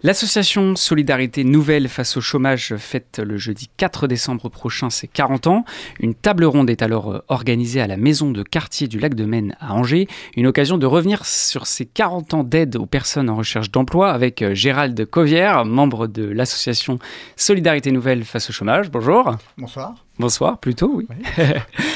L'association Solidarité Nouvelle face au chômage fête le jeudi 4 décembre prochain ses 40 ans. Une table ronde est alors organisée à la maison de quartier du Lac de Maine à Angers. Une occasion de revenir sur ces 40 ans d'aide aux personnes en recherche d'emploi avec Gérald Covière, membre de l'association Solidarité Nouvelle face au chômage. Bonjour. Bonsoir. Bonsoir, plutôt, oui. Oui.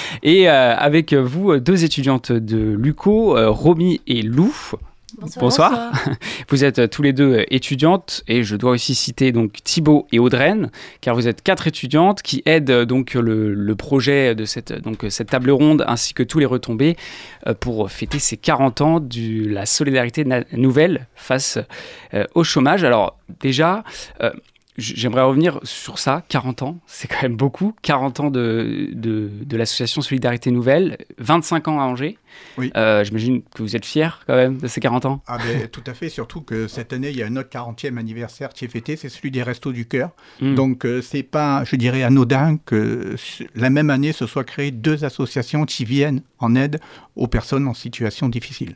Et avec vous, deux étudiantes de l'UCO, Romy et Lou. Bonsoir. Vous êtes tous les deux étudiantes et je dois aussi citer donc Thibaut et Audreyne, car vous êtes 4 étudiantes qui aident donc le projet de cette table ronde ainsi que tous les retombées pour fêter ces 40 ans de la solidarité nouvelle face au chômage. Alors déjà, j'aimerais revenir sur ça, 40 ans, c'est quand même beaucoup, 40 ans de l'association Solidarité Nouvelle, 25 ans à Angers. Oui. J'imagine que vous êtes fiers quand même de ces 40 ans. Ah ben, tout à fait, surtout que cette année, il y a un autre 40e anniversaire qui est fêté, c'est celui des Restos du Cœur. Donc c'est pas, je dirais, anodin que la même année se soient créées 2 associations qui viennent en aide aux personnes en situation difficile.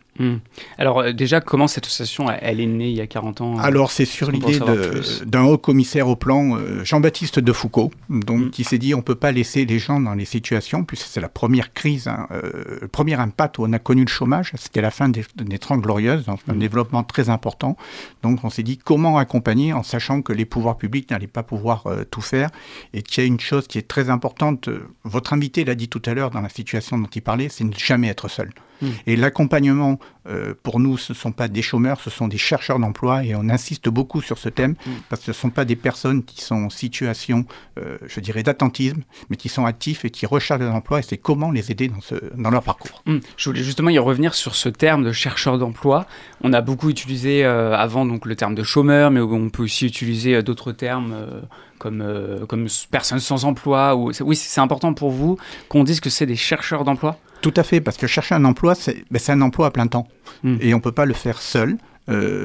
Alors déjà, comment cette association, elle est née il y a 40 ans? Alors c'est sur l'idée d'un haut commissaire au plan, Jean-Baptiste Defoucault, donc, qui s'est dit on ne peut pas laisser les gens dans les situations, puisque c'est la première crise, le premier impact où on a connu le chômage, c'était la fin des 30 Glorieuses, donc un développement très important. Donc on s'est dit comment accompagner en sachant que les pouvoirs publics n'allaient pas pouvoir tout faire, et qu'il y a une chose qui est très importante, votre invité l'a dit tout à l'heure dans la situation dont il parlait, c'est ne jamais être seul. Et l'accompagnement, pour nous, ce ne sont pas des chômeurs, ce sont des chercheurs d'emploi, et on insiste beaucoup sur ce thème, parce que ce ne sont pas des personnes qui sont en situation, je dirais, d'attentisme, mais qui sont actifs et qui recherchent de l'emploi, et c'est comment les aider dans leur parcours. Je voulais justement y revenir sur ce terme de chercheur d'emploi. On a beaucoup utilisé avant donc, le terme de chômeur, mais on peut aussi utiliser d'autres termes comme personne sans emploi. Oui, c'est important pour vous qu'on dise que c'est des chercheurs d'emploi? Tout à fait, parce que chercher un emploi, c'est un emploi à plein temps. Et on ne peut pas le faire seul. Pourquoi ?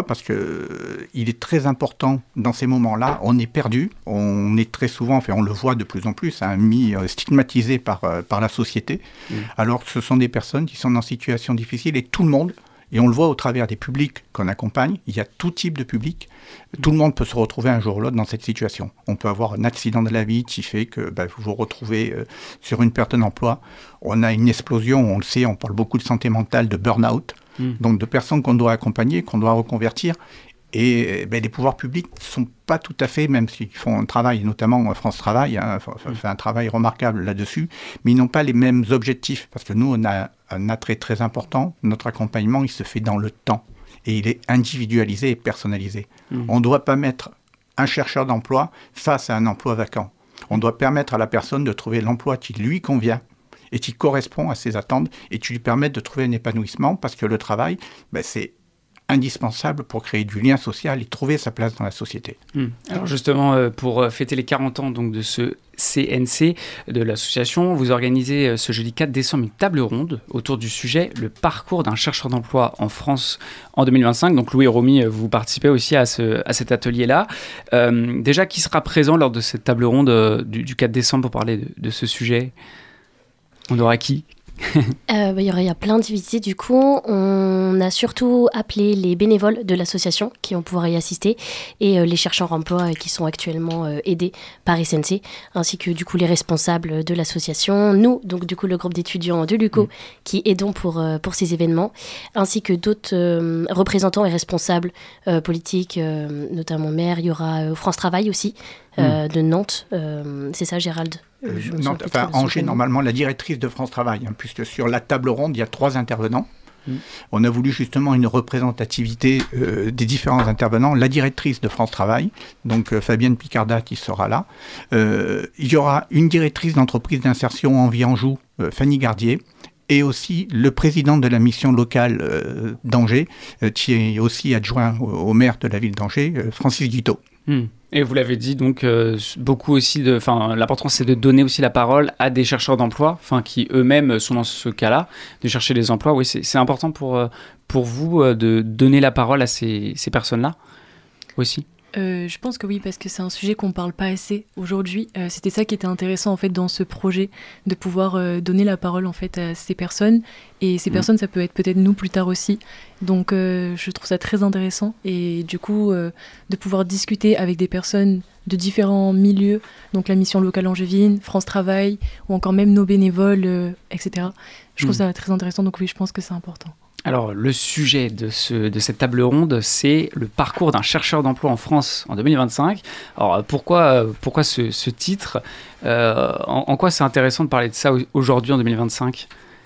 Parce qu'il est très important dans ces moments-là, on est perdu, on est très souvent, enfin on le voit de plus en plus, stigmatisé par la société, alors que ce sont des personnes qui sont en situation difficile et tout le monde, et on le voit au travers des publics qu'on accompagne, il y a tout type de public, tout le monde peut se retrouver un jour ou l'autre dans cette situation. On peut avoir un accident de la vie qui fait que vous vous retrouvez sur une perte d'emploi, on a une explosion, on le sait, on parle beaucoup de santé mentale, de burn-out, donc de personnes qu'on doit accompagner, qu'on doit reconvertir, et les pouvoirs publics ne sont pas tout à fait, même s'ils font un travail, notamment France Travail, fait un travail remarquable là-dessus, mais ils n'ont pas les mêmes objectifs, parce que nous, on a un attrait très important, notre accompagnement, il se fait dans le temps, et il est individualisé et personnalisé. On ne doit pas mettre un chercheur d'emploi face à un emploi vacant. On doit permettre à la personne de trouver l'emploi qui lui convient, et qui correspond à ses attentes, et qui lui permettent de trouver un épanouissement, parce que le travail, c'est indispensable pour créer du lien social et trouver sa place dans la société. Alors justement, pour fêter les 40 ans donc, de ce CNC de l'association, vous organisez ce jeudi 4 décembre une table ronde autour du sujet « Le parcours d'un chercheur d'emploi en France en 2025 ». Donc Louis et Romy, vous participez aussi à cet atelier-là. Déjà, qui sera présent lors de cette table ronde du 4 décembre pour parler de ce sujet ? On aura qui ? Il y a plein d'invités du coup. On a surtout appelé les bénévoles de l'association qui vont pouvoir y assister et les chercheurs d'emploi qui sont actuellement aidés par SNC, ainsi que du coup les responsables de l'association, nous donc du coup le groupe d'étudiants de l'UCO qui aidons pour ces événements, ainsi que d'autres représentants et responsables politiques, notamment maire. Il y aura France Travail aussi de Nantes, c'est ça Gérald? Angers, normalement, la directrice de France Travail, puisque sur la table ronde, il y a 3 intervenants. On a voulu justement une représentativité des différents intervenants. La directrice de France Travail, donc Fabienne Picarda qui sera là. Il y aura une directrice d'entreprise d'insertion Envie-Anjou, Fanny Gardier, et aussi le président de la mission locale d'Angers, qui est aussi adjoint au maire de la ville d'Angers, Francis Guiteau. Et vous l'avez dit, donc beaucoup aussi l'important c'est de donner aussi la parole à des chercheurs d'emploi, qui eux-mêmes sont dans ce cas-là, de chercher des emplois. Oui, c'est important pour vous de donner la parole à ces personnes-là aussi. Je pense que oui, parce que c'est un sujet qu'on ne parle pas assez aujourd'hui. C'était ça qui était intéressant en fait dans ce projet, de pouvoir donner la parole en fait à ces personnes. Et ces personnes, ça peut être peut-être nous plus tard aussi. Donc je trouve ça très intéressant. Et du coup, de pouvoir discuter avec des personnes de différents milieux, donc la mission locale angevine, France Travail, ou encore même nos bénévoles, etc. Je trouve ça très intéressant, donc oui, je pense que c'est important. Alors, le sujet de cette table ronde, c'est le parcours d'un chercheur d'emploi en France en 2025. Alors, pourquoi ce titre en quoi c'est intéressant de parler de ça aujourd'hui en 2025 ?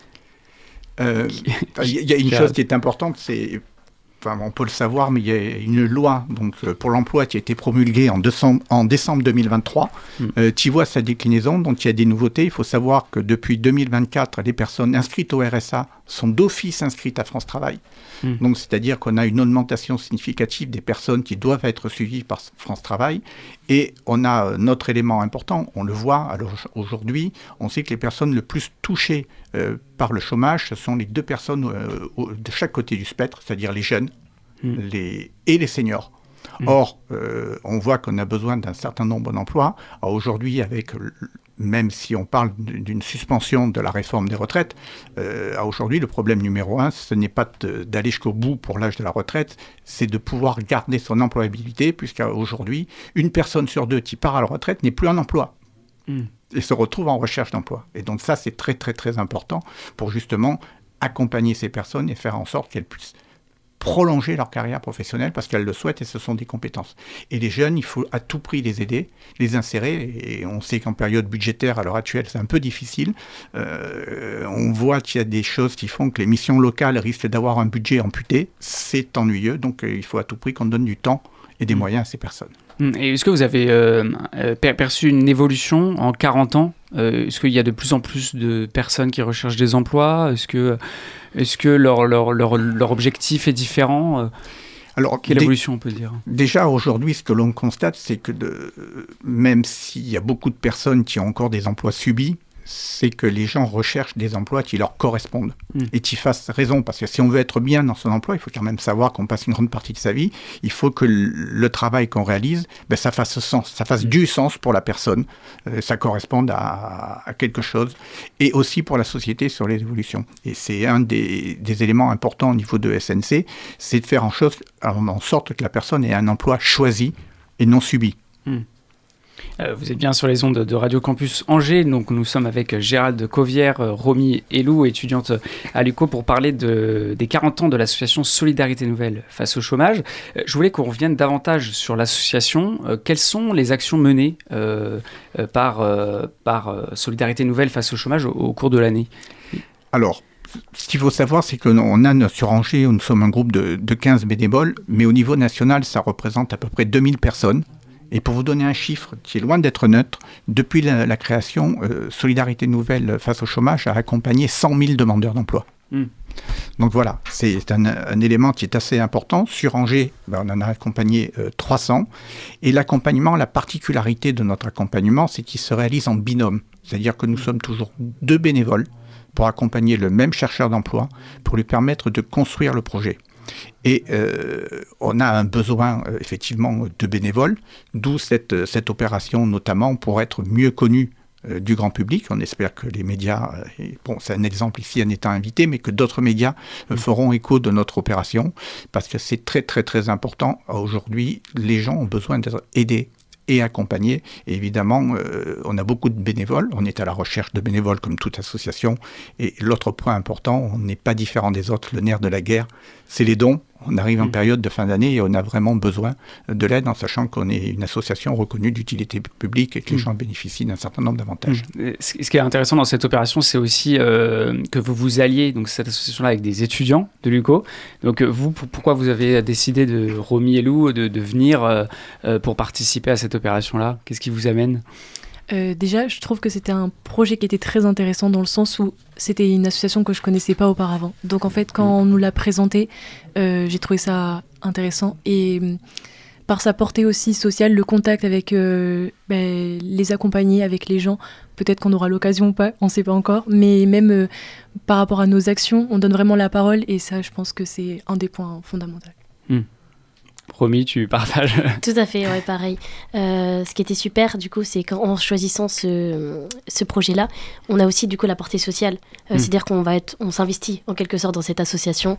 Il y a une chose qui est importante, c'est... Enfin, on peut le savoir, mais il y a une loi donc, pour l'emploi qui a été promulguée en décembre 2023. Tu vois sa déclinaison, donc il y a des nouveautés. Il faut savoir que depuis 2024, les personnes inscrites au RSA sont d'office inscrites à France Travail. Donc, c'est-à-dire qu'on a une augmentation significative des personnes qui doivent être suivies par France Travail. Et on a notre élément important, on le voit alors, aujourd'hui, on sait que les personnes le plus touchées par le chômage, ce sont les deux personnes de chaque côté du spectre, c'est-à-dire les jeunes et les seniors. Or, on voit qu'on a besoin d'un certain nombre d'emplois. Alors, aujourd'hui, même si on parle d'une suspension de la réforme des retraites, aujourd'hui, le problème numéro 1, ce n'est pas d'aller jusqu'au bout pour l'âge de la retraite, c'est de pouvoir garder son employabilité, puisqu'aujourd'hui, une personne sur deux qui part à la retraite n'est plus en emploi et se retrouve en recherche d'emploi. Et donc ça, c'est très, très, très important pour justement accompagner ces personnes et faire en sorte qu'elles puissent prolonger leur carrière professionnelle parce qu'elles le souhaitent et ce sont des compétences. Et les jeunes, il faut à tout prix les aider, les insérer, et on sait qu'en période budgétaire, à l'heure actuelle, c'est un peu difficile. On voit qu'il y a des choses qui font que les missions locales risquent d'avoir un budget amputé. C'est ennuyeux, donc il faut à tout prix qu'on donne du temps et des moyens à ces personnes. Et est-ce que vous avez perçu une évolution en 40 ans ? Est-ce qu'il y a de plus en plus de personnes qui recherchent des emplois ? Est-ce que leur objectif est différent ? Alors, quelle évolution on peut dire ? Déjà, aujourd'hui, ce que l'on constate, c'est que même s'il y a beaucoup de personnes qui ont encore des emplois subis, c'est que les gens recherchent des emplois qui leur correspondent et qui fassent raison. Parce que si on veut être bien dans son emploi, il faut quand même savoir qu'on passe une grande partie de sa vie. Il faut que le travail qu'on réalise, ça fasse sens, ça fasse du sens pour la personne, ça corresponde à quelque chose. Et aussi pour la société sur les évolutions. Et c'est un des éléments importants au niveau de SNC, c'est de faire en sorte que la personne ait un emploi choisi et non subi. Vous êtes bien sur les ondes de Radio Campus Angers, donc nous sommes avec Gérald Cauvière, Romy et Lou, étudiante à l'UCO, pour parler des 40 ans de l'association Solidarité Nouvelle face au chômage. Je voulais qu'on revienne davantage sur l'association. Quelles sont les actions menées par Solidarité Nouvelle face au chômage au cours de l'année ? Alors, ce qu'il faut savoir, c'est qu'on a sur Angers, nous sommes un groupe de 15 bénévoles, mais au niveau national, ça représente à peu près 2000 personnes. Et pour vous donner un chiffre qui est loin d'être neutre, depuis la création, Solidarité Nouvelle face au chômage a accompagné 100 000 demandeurs d'emploi. Donc voilà, c'est un élément qui est assez important. Sur Angers, on en a accompagné 300. Et l'accompagnement, la particularité de notre accompagnement, c'est qu'il se réalise en binôme. C'est-à-dire que nous sommes toujours 2 bénévoles pour accompagner le même chercheur d'emploi, pour lui permettre de construire le projet. Et on a un besoin effectivement de bénévoles, d'où cette opération notamment pour être mieux connue du grand public. On espère que les médias, c'est un exemple ici en étant invité, mais que d'autres médias feront écho de notre opération, parce que c'est très très très important. Aujourd'hui, les gens ont besoin d'être aidés et accompagnés. Et évidemment, on a beaucoup de bénévoles. On est à la recherche de bénévoles comme toute association. Et l'autre point important, on n'est pas différent des autres. Le nerf de la guerre, c'est les dons. On arrive en période de fin d'année et on a vraiment besoin de l'aide en sachant qu'on est une association reconnue d'utilité publique et que les gens bénéficient d'un certain nombre d'avantages. Ce qui est intéressant dans cette opération, c'est aussi que vous vous alliez, donc cette association-là, avec des étudiants de l'UCO. Donc vous, pourquoi vous avez décidé, Romy et Lou, de venir pour participer à cette opération-là ? Qu'est-ce qui vous amène ? Déjà, je trouve que c'était un projet qui était très intéressant dans le sens où c'était une association que je connaissais pas auparavant. Donc en fait, quand on nous l'a présenté, j'ai trouvé ça intéressant. Et par sa portée aussi sociale, le contact avec les accompagnés, avec les gens, peut-être qu'on aura l'occasion ou pas, on ne sait pas encore. Mais même par rapport à nos actions, on donne vraiment la parole et ça, je pense que c'est un des points fondamentaux. Romy, tu partages? Tout à fait, ouais, pareil. Ce qui était super, du coup, c'est qu'en choisissant ce projet-là, on a aussi, du coup, la portée sociale. C'est-à-dire on s'investit, en quelque sorte, dans cette association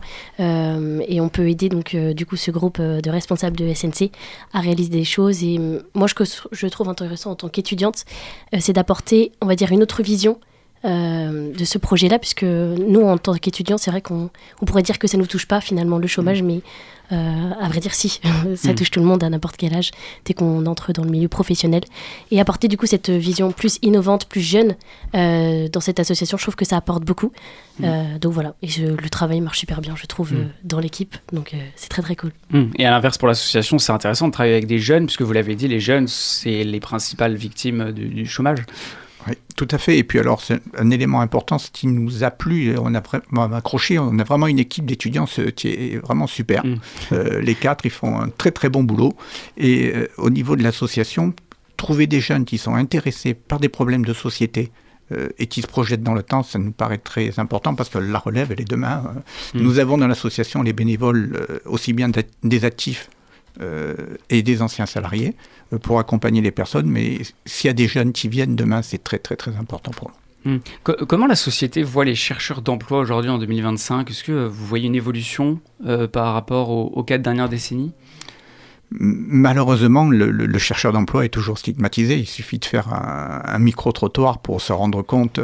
et on peut aider, donc, du coup, ce groupe de responsables de SNC à réaliser des choses. Et moi, ce que je trouve intéressant en tant qu'étudiante, c'est d'apporter, on va dire, une autre vision de ce projet-là, puisque nous, en tant qu'étudiants, c'est vrai qu'on pourrait dire que ça ne nous touche pas, finalement, le chômage, mais à vrai dire, si, ça touche tout le monde à n'importe quel âge, dès qu'on entre dans le milieu professionnel. Et apporter, du coup, cette vision plus innovante, plus jeune dans cette association, je trouve que ça apporte beaucoup. Donc voilà, et le travail marche super bien, je trouve, dans l'équipe, donc c'est très très cool. Et à l'inverse, pour l'association, c'est intéressant de travailler avec des jeunes, puisque vous l'avez dit, les jeunes, c'est les principales victimes du chômage. Oui, tout à fait. Et puis alors, c'est un élément important, ce qui nous a plu, on a vraiment accroché, on a vraiment une équipe d'étudiants qui est vraiment super. Les 4, ils font un très très bon boulot. Et au niveau de l'association, trouver des jeunes qui sont intéressés par des problèmes de société et qui se projettent dans le temps, ça nous paraît très important parce que la relève, elle est demain. Nous avons dans l'association les bénévoles, aussi bien des actifs et des anciens salariés pour accompagner les personnes, mais s'il y a des jeunes qui viennent demain, c'est très très très important pour nous. Comment la société voit les chercheurs d'emploi aujourd'hui en 2025 ? Est-ce que vous voyez une évolution par rapport aux 4 dernières décennies ? Malheureusement, le chercheur d'emploi est toujours stigmatisé. Il suffit de faire un micro-trottoir pour se rendre compte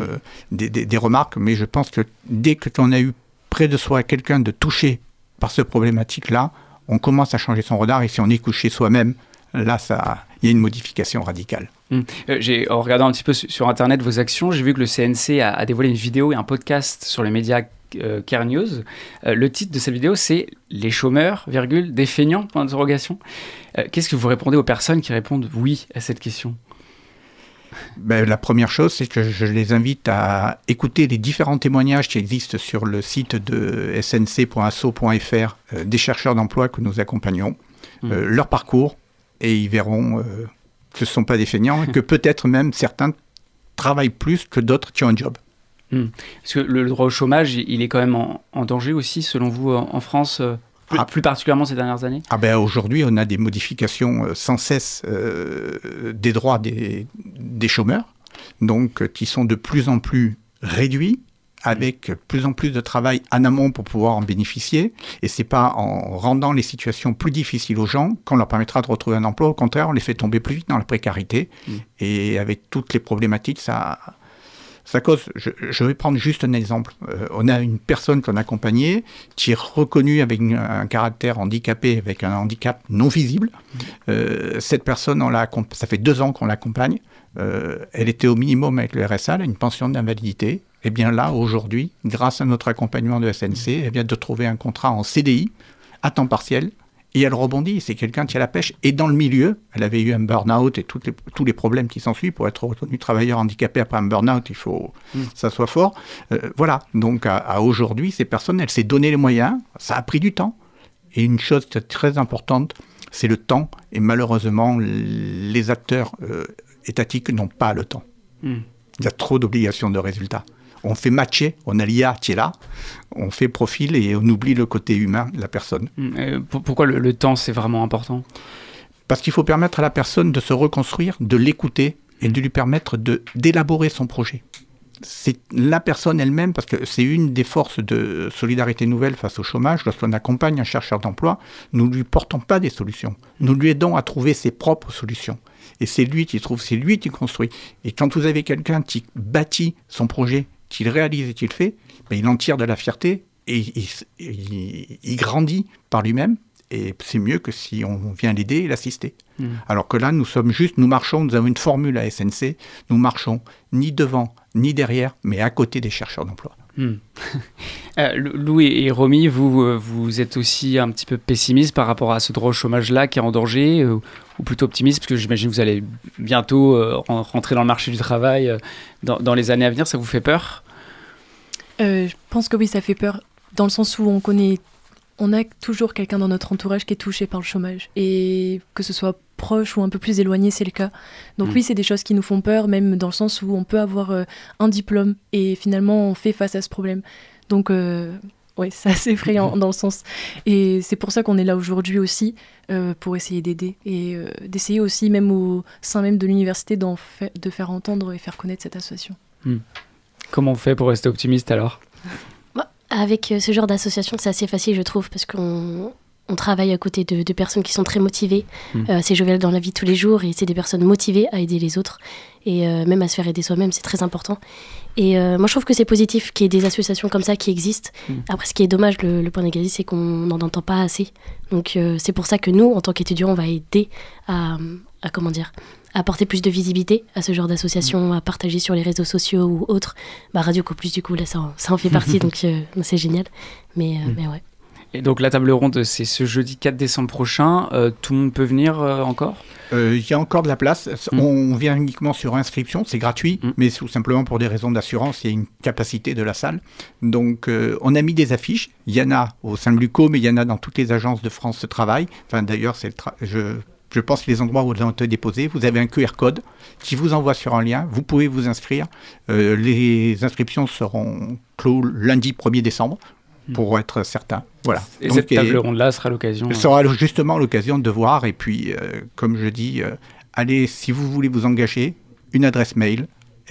des remarques, mais je pense que dès que l'on a eu près de soi quelqu'un de touché par cette problématique-là, on commence à changer son regard, et si on est couché soi-même, là, il y a une modification radicale. En regardant un petit peu sur Internet vos actions, j'ai vu que le CNC a dévoilé une vidéo et un podcast sur les médias Care News. Le titre de cette vidéo, c'est « Les chômeurs, des feignants ?» Qu'est-ce que vous répondez aux personnes qui répondent « oui » à cette question ? La première chose, c'est que je les invite à écouter les différents témoignages qui existent sur le site de snc.asso.fr des chercheurs d'emploi que nous accompagnons, leur parcours, et ils verront que ce ne sont pas des feignants et que peut-être même certains travaillent plus que d'autres qui ont un job. Parce que le droit au chômage, il est quand même en danger aussi, selon vous, en France plus particulièrement ces dernières années ? Aujourd'hui, on a des modifications sans cesse des droits des chômeurs, donc qui sont de plus en plus réduits, avec plus en plus de travail en amont pour pouvoir en bénéficier. Et c'est pas en rendant les situations plus difficiles aux gens qu'on leur permettra de retrouver un emploi. Au contraire, on les fait tomber plus vite dans la précarité. Et avec toutes les problématiques, ça cause. Je vais prendre juste un exemple. On a une personne qu'on a accompagnée qui est reconnue avec un caractère handicapé, avec un handicap non visible. Cette personne, ça fait 2 ans qu'on l'accompagne. Elle était au minimum avec le RSA, elle a une pension d'invalidité. Et bien là, aujourd'hui, grâce à notre accompagnement de SNC, elle vient de trouver un contrat en CDI, à temps partiel, et elle rebondit. C'est quelqu'un qui a la pêche. Et dans le milieu, elle avait eu un burn-out et tous les problèmes qui s'ensuivent. Pour être reconnu travailleur handicapé après un burn-out, il faut que ça soit fort. Voilà. Donc, à aujourd'hui, ces personnes, elle s'est donné les moyens. Ça a pris du temps. Et une chose qui est très importante, c'est le temps. Et malheureusement, les acteurs étatiques n'ont pas le temps. Il y a trop d'obligations de résultats. On fait matcher, on a l'IA qui est là, on fait profil et on oublie le côté humain de la personne. Pourquoi le temps, c'est vraiment important ? Parce qu'il faut permettre à la personne de se reconstruire, de l'écouter et de lui permettre d'élaborer son projet. C'est la personne elle-même, parce que c'est une des forces de Solidarité Nouvelle face au chômage. Lorsqu'on accompagne un chercheur d'emploi, nous ne lui portons pas des solutions. Nous lui aidons à trouver ses propres solutions. Et c'est lui qui trouve, c'est lui qui construit. Et quand vous avez quelqu'un qui bâtit son projet, qu'il réalise et qu'il fait, il en tire de la fierté et il grandit par lui-même. Et c'est mieux que si on vient l'aider et l'assister. Alors que là, nous marchons, nous avons une formule à SNC, nous marchons ni devant, ni derrière, mais à côté des chercheurs d'emploi. Lou et Romy, vous êtes aussi un petit peu pessimiste par rapport à ce droit au chômage-là qui est en danger, ou plutôt optimiste, parce que j'imagine que vous allez bientôt rentrer dans le marché du travail dans les années à venir. Ça vous fait peur ? Je pense que oui, ça fait peur, dans le sens où on a toujours quelqu'un dans notre entourage qui est touché par le chômage. Et que ce soit proche ou un peu plus éloigné, c'est le cas. Donc oui, c'est des choses qui nous font peur, même dans le sens où on peut avoir un diplôme et finalement on fait face à ce problème. Donc c'est assez effrayant dans le sens. Et c'est pour ça qu'on est là aujourd'hui aussi, pour essayer d'aider et d'essayer aussi, même au sein même de l'université, de faire entendre et faire connaître cette association. Comment on fait pour rester optimiste alors ? Avec ce genre d'association, c'est assez facile, je trouve, parce qu'on travaille à côté de personnes qui sont très motivées. C'est jovial dans la vie de tous les jours et c'est des personnes motivées à aider les autres. Et même à se faire aider soi-même, c'est très important. Et moi, je trouve que c'est positif qu'il y ait des associations comme ça qui existent. Après, ce qui est dommage, le point négatif, c'est qu'on n'en entend pas assez. Donc, c'est pour ça que nous, en tant qu'étudiants, on va aider à apporter plus de visibilité à ce genre d'association, à partager sur les réseaux sociaux ou autres. Radio Campus, du coup, là, ça en fait partie, donc c'est génial. Mais ouais. Et donc la table ronde, c'est ce jeudi 4 décembre prochain. Tout le monde peut venir encore ? Il y a encore de la place. On vient uniquement sur inscription, c'est gratuit, mais tout simplement pour des raisons d'assurance, il y a une capacité de la salle. Donc on a mis des affiches. Il y en a au sein de l'UCO, mais il y en a dans toutes les agences de France Travail. Enfin, d'ailleurs, je pense que les endroits où vous ont été déposés, vous avez un QR code qui vous envoie sur un lien. Vous pouvez vous inscrire. Les inscriptions seront clos lundi 1er décembre. Pour être certain. Voilà. Et donc, cette table ronde-là sera l'occasion. Sera justement l'occasion de voir. Et puis, comme je dis, allez, si vous voulez vous engager, une adresse mail,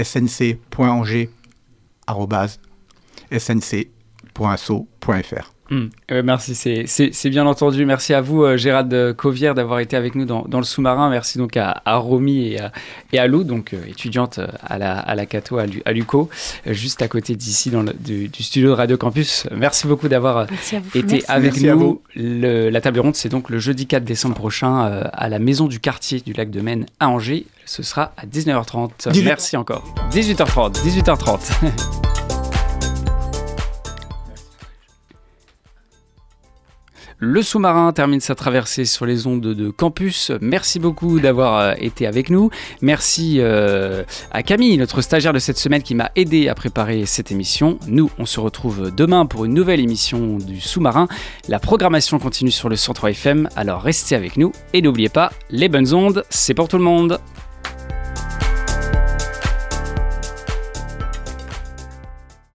snc.angers@snc.asso.fr. Merci, c'est bien entendu. Merci à vous, Gérald Covière, d'avoir été avec nous dans le sous-marin. Merci donc à Romy et à Lou, donc étudiante à la Cato, à l'UCO, juste à côté d'ici du studio de Radio Campus. Merci beaucoup d'avoir été avec nous. La table ronde, c'est donc le jeudi 4 décembre prochain à la Maison du Quartier du Lac de Maine à Angers. Ce sera à 19h30. Merci encore. 18h30. Le sous-marin termine sa traversée sur les ondes de campus. Merci beaucoup d'avoir été avec nous. Merci à Camille, notre stagiaire de cette semaine qui m'a aidé à préparer cette émission. Nous, on se retrouve demain pour une nouvelle émission du sous-marin. La programmation continue sur le 103 FM, alors restez avec nous et n'oubliez pas, les bonnes ondes, c'est pour tout le monde.